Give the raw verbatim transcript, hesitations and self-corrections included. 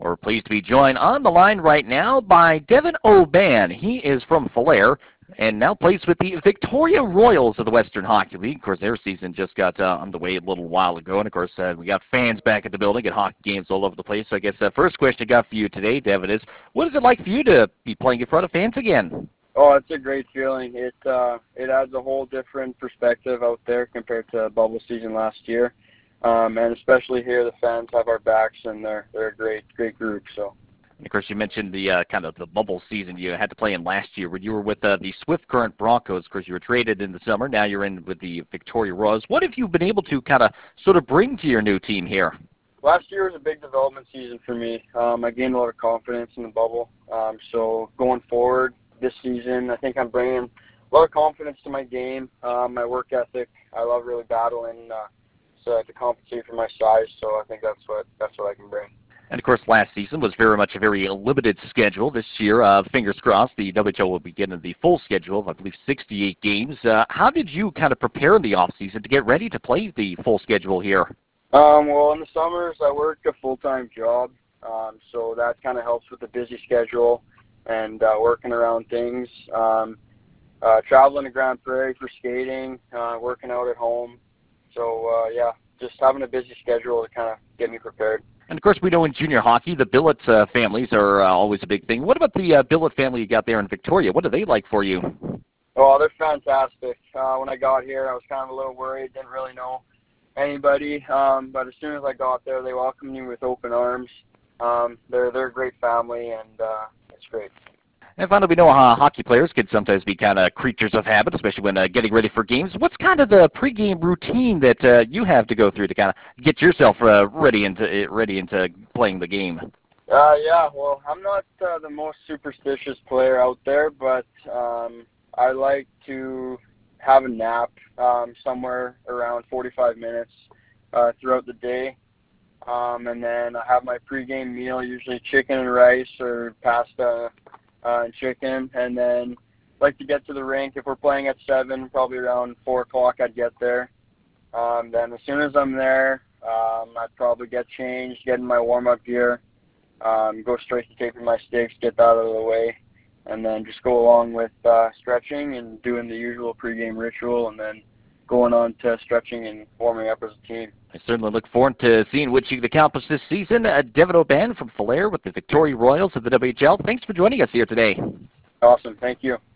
We're pleased to be joined on the line right now by Devin Aubin. He is from Falher and now plays with the Victoria Royals of the Western Hockey League. Of course, their season just got uh, underway a little while ago, and of course, uh, we got fans back at the building at hockey games all over the place. So I guess the first question I got for you today, Devin, is what is it like for you to be playing in front of fans again? Oh, it's a great feeling. It uh, it adds a whole different perspective out there compared to bubble season last year, um, and especially here, the fans have our backs, and they're they're a great great group. So. And of course, you mentioned the uh, kind of the bubble season you had to play in last year when you were with uh, the Swift Current Broncos. Of course, you were traded in the summer. Now you're in with the Victoria Royals. What have you been able to kind of sort of bring to your new team here? Last year was a big development season for me. Um, I gained a lot of confidence in the bubble. Um, so going forward this season, I think I'm bringing a lot of confidence to my game, um, my work ethic. I love really battling uh, so to compensate for my size. So I think that's what that's what I can bring. And, of course, last season was very much a very limited schedule. This year, uh, fingers crossed, the W H L will begin the full schedule of, I believe, sixty-eight games. Uh, how did you kind of prepare in the offseason to get ready to play the full schedule here? Um, well, in the summers, I work a full-time job, um, so that kind of helps with the busy schedule and uh, working around things. Um, uh, traveling to Grand Prairie for skating, uh, working out at home. So, uh, yeah, just having a busy schedule to kind of get me prepared. And, of course, we know in junior hockey, the billet uh, families are uh, always a big thing. What about the uh, billet family you got there in Victoria? What are they like for you? Oh, they're fantastic. Uh, when I got here, I was kind of a little worried, didn't really know anybody. Um, but as soon as I got there, they welcomed me with open arms. Um, they're, they're a great family, and uh, it's great. And finally, we know uh, hockey players can sometimes be kind of creatures of habit, especially when uh, getting ready for games. What's kind of the pregame routine that uh, you have to go through to kind of get yourself uh, ready into ready into playing the game? Uh, yeah, well, I'm not uh, the most superstitious player out there, but um, I like to have a nap um, somewhere around forty-five minutes uh, throughout the day. Um, and then I have my pregame meal, usually chicken and rice or pasta uh, and chicken. And then like to get to the rink. If we're playing at seven, probably around four o'clock I'd get there. Um, then as soon as I'm there, um, I'd probably get changed, get in my warm-up gear, um, go straight to taping my sticks, get that out of the way, and then just go along with uh, stretching and doing the usual pregame ritual, and then going on to stretching and warming up as a team. I certainly look forward to seeing what you can accomplish this season. Uh, Devin Aubin from Falher with the Victoria Royals of the W H L. Thanks for joining us here today. Awesome. Thank you.